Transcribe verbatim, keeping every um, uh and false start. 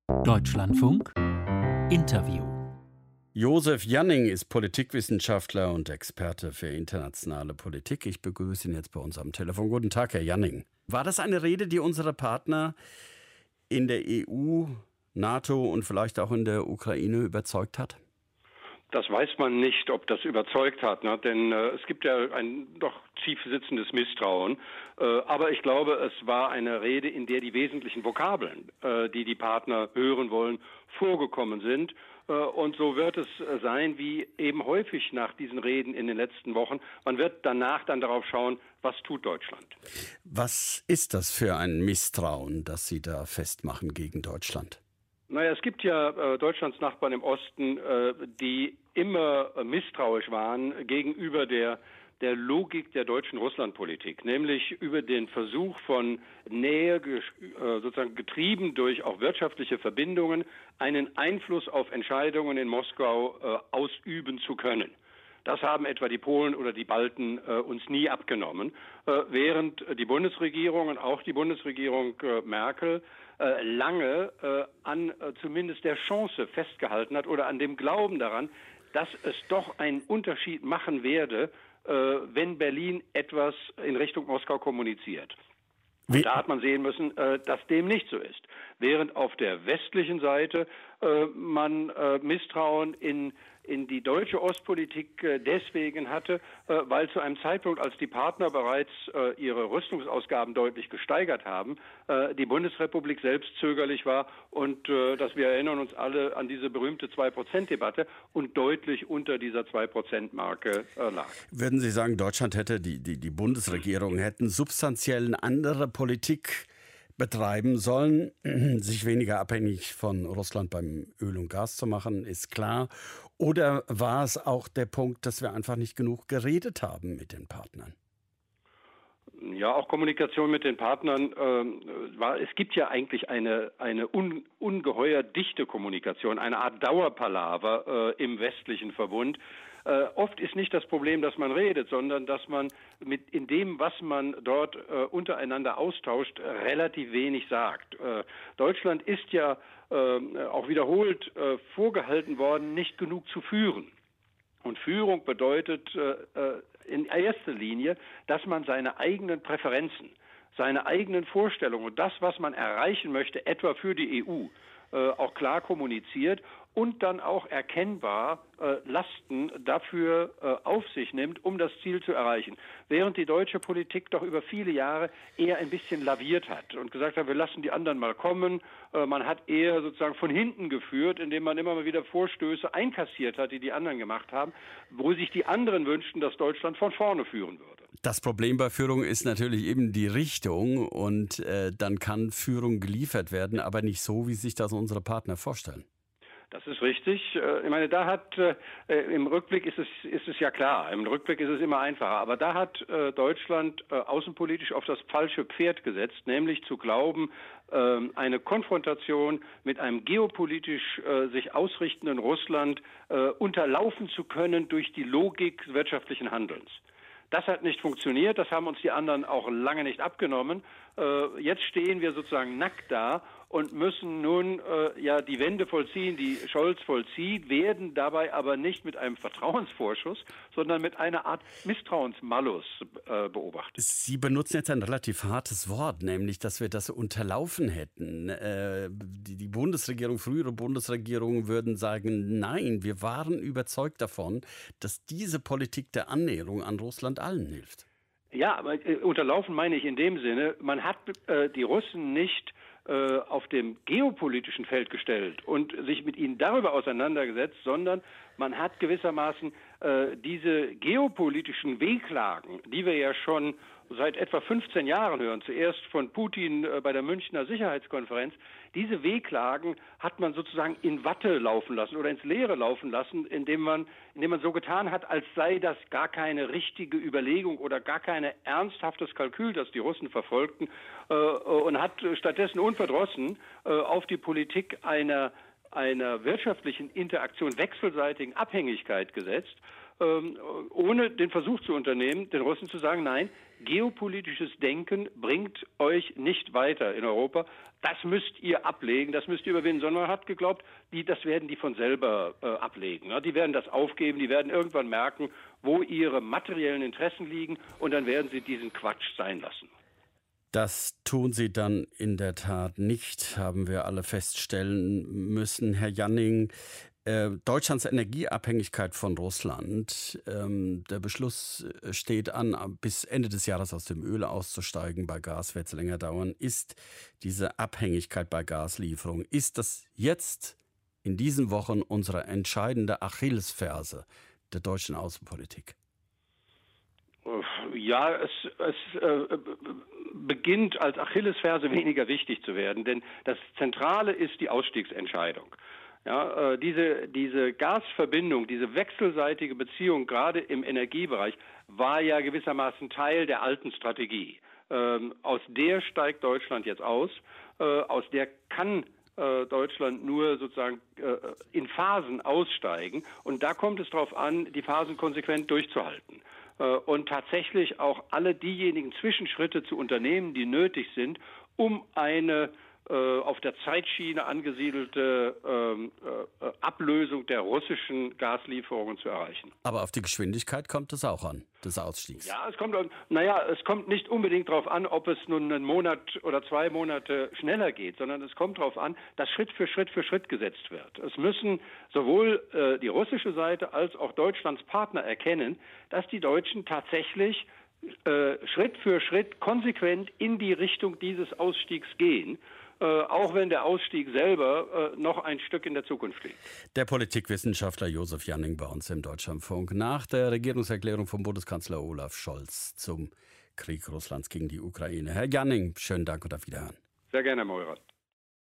Deutschlandfunk Interview. Josef Janning ist Politikwissenschaftler und Experte für internationale Politik. Ich begrüße ihn jetzt bei uns am Telefon. Guten Tag, Herr Janning. War das eine Rede, die unsere Partner in der E U, NATO und vielleicht auch in der Ukraine überzeugt hat? Das weiß man nicht, ob das überzeugt hat, ne? Denn äh, es gibt ja ein doch tief sitzendes Misstrauen. Äh, aber ich glaube, es war eine Rede, in der die wesentlichen Vokabeln, äh, die die Partner hören wollen, vorgekommen sind. Äh, und so wird es äh, sein, wie eben häufig nach diesen Reden in den letzten Wochen. Man wird danach dann darauf schauen, was tut Deutschland. Was ist das für ein Misstrauen, das Sie da festmachen gegen Deutschland? Naja, es gibt ja äh, Deutschlands Nachbarn im Osten, äh, die immer äh, misstrauisch waren gegenüber der der Logik der deutschen Russlandpolitik, nämlich über den Versuch von Nähe, äh, sozusagen getrieben durch auch wirtschaftliche Verbindungen, einen Einfluss auf Entscheidungen in Moskau äh, ausüben zu können. Das haben etwa die Polen oder die Balten äh, uns nie abgenommen, äh, während die Bundesregierung und auch die Bundesregierung äh, Merkel äh, lange äh, an äh, zumindest der Chance festgehalten hat oder an dem Glauben daran, dass es doch einen Unterschied machen werde, äh, wenn Berlin etwas in Richtung Moskau kommuniziert. Und da hat man sehen müssen, äh, dass dem nicht so ist. Während auf der westlichen Seite äh, man äh, Misstrauen in in die deutsche Ostpolitik äh, deswegen hatte, äh, weil zu einem Zeitpunkt, als die Partner bereits äh, ihre Rüstungsausgaben deutlich gesteigert haben, äh, die Bundesrepublik selbst zögerlich war und äh, dass wir erinnern uns alle an diese berühmte zwei Prozent Debatte und deutlich unter dieser zwei Prozent Marke äh, lag. Würden Sie sagen, Deutschland hätte, die, die, die Bundesregierung hätten substanziell eine andere Politik betreiben sollen, sich weniger abhängig von Russland beim Öl und Gas zu machen, ist klar. Oder war es auch der Punkt, dass wir einfach nicht genug geredet haben mit den Partnern? Ja, auch Kommunikation mit den Partnern äh, war. Es gibt ja eigentlich eine eine un, ungeheuer dichte Kommunikation, eine Art Dauerpalaver äh, im westlichen Verbund. Äh, oft ist nicht das Problem, dass man redet, sondern dass man mit in dem, was man dort äh, untereinander austauscht, äh, relativ wenig sagt. Äh, Deutschland ist ja äh, auch wiederholt äh, vorgehalten worden, nicht genug zu führen. Und Führung bedeutet äh, in erster Linie, dass man seine eigenen Präferenzen, seine eigenen Vorstellungen und das, was man erreichen möchte, etwa für die E U, äh, auch klar kommuniziert und dann auch erkennbar äh, Lasten dafür äh, auf sich nimmt, um das Ziel zu erreichen. Während die deutsche Politik doch über viele Jahre eher ein bisschen laviert hat und gesagt hat, wir lassen die anderen mal kommen. Äh, man hat eher sozusagen von hinten geführt, indem man immer mal wieder Vorstöße einkassiert hat, die die anderen gemacht haben, wo sich die anderen wünschten, dass Deutschland von vorne führen würde. Das Problem bei Führung ist natürlich eben die Richtung und äh, dann kann Führung geliefert werden, aber nicht so, wie sich das unsere Partner vorstellen. Das ist richtig. Ich meine, da hat äh, im Rückblick ist es ist es ja klar. Im Rückblick ist es immer einfacher. Aber da hat äh, Deutschland äh, außenpolitisch auf das falsche Pferd gesetzt, nämlich zu glauben, äh, eine Konfrontation mit einem geopolitisch äh, sich ausrichtenden Russland äh, unterlaufen zu können durch die Logik wirtschaftlichen Handelns. Das hat nicht funktioniert. Das haben uns die anderen auch lange nicht abgenommen. Äh, jetzt stehen wir sozusagen nackt da und müssen nun äh, ja die Wende vollziehen, die Scholz vollzieht, werden dabei aber nicht mit einem Vertrauensvorschuss, sondern mit einer Art Misstrauensmalus äh, beobachtet. Sie benutzen jetzt ein relativ hartes Wort, nämlich, dass wir das unterlaufen hätten. Äh, die, die Bundesregierung, frühere Bundesregierungen würden sagen, nein, wir waren überzeugt davon, dass diese Politik der Annäherung an Russland allen hilft. Ja, aber äh, unterlaufen meine ich in dem Sinne, man hat äh, die Russen nicht auf dem geopolitischen Feld gestellt und sich mit ihnen darüber auseinandergesetzt, sondern man hat gewissermaßen äh, diese geopolitischen Wehklagen, die wir ja schon seit etwa fünfzehn Jahren hören, zuerst von Putin äh, bei der Münchner Sicherheitskonferenz, diese Wehklagen hat man sozusagen in Watte laufen lassen oder ins Leere laufen lassen, indem man, indem man so getan hat, als sei das gar keine richtige Überlegung oder gar kein ernsthaftes Kalkül, das die Russen verfolgten, äh, und hat stattdessen unverdrossen äh, auf die Politik einer einer wirtschaftlichen Interaktion, wechselseitigen Abhängigkeit gesetzt, ähm, ohne den Versuch zu unternehmen, den Russen zu sagen, nein, geopolitisches Denken bringt euch nicht weiter in Europa. Das müsst ihr ablegen, das müsst ihr überwinden, sondern man hat geglaubt, die, das werden die von selber äh, ablegen. Ja? Die werden das aufgeben, die werden irgendwann merken, wo ihre materiellen Interessen liegen und dann werden sie diesen Quatsch sein lassen. Das tun sie dann in der Tat nicht, haben wir alle feststellen müssen. Herr Janning, äh, Deutschlands Energieabhängigkeit von Russland, ähm, der Beschluss steht an, bis Ende des Jahres aus dem Öl auszusteigen. Bei Gas wird es länger dauern. Ist diese Abhängigkeit bei Gaslieferungen, ist das jetzt in diesen Wochen unsere entscheidende Achillesferse der deutschen Außenpolitik? Ja, es, es äh, beginnt als Achillesferse weniger wichtig zu werden, denn das Zentrale ist die Ausstiegsentscheidung. Ja, äh, diese, diese Gasverbindung, diese wechselseitige Beziehung gerade im Energiebereich war ja gewissermaßen Teil der alten Strategie. Ähm, aus der steigt Deutschland jetzt aus, äh, aus der kann äh, Deutschland nur sozusagen äh, in Phasen aussteigen und da kommt es darauf an, die Phasen konsequent durchzuhalten. Und tatsächlich auch alle diejenigen Zwischenschritte zu unternehmen, die nötig sind, um eine äh, auf der Zeitschiene angesiedelte äh, äh, Ablösung der russischen Gaslieferungen zu erreichen. Aber auf die Geschwindigkeit kommt es auch an, des Ausstiegs. Ja, es kommt, naja, es kommt nicht unbedingt darauf an, ob es nun einen Monat oder zwei Monate schneller geht, sondern es kommt darauf an, dass Schritt für Schritt für Schritt gesetzt wird. Es müssen sowohl äh, die russische Seite als auch Deutschlands Partner erkennen, dass die Deutschen tatsächlich äh, Schritt für Schritt konsequent in die Richtung dieses Ausstiegs gehen. Äh, auch wenn der Ausstieg selber äh, noch ein Stück in der Zukunft liegt. Der Politikwissenschaftler Josef Janning bei uns im Deutschlandfunk nach der Regierungserklärung von Bundeskanzler Olaf Scholz zum Krieg Russlands gegen die Ukraine. Herr Janning, schönen Dank und auf Wiederhören. Sehr gerne, Herr Meurer.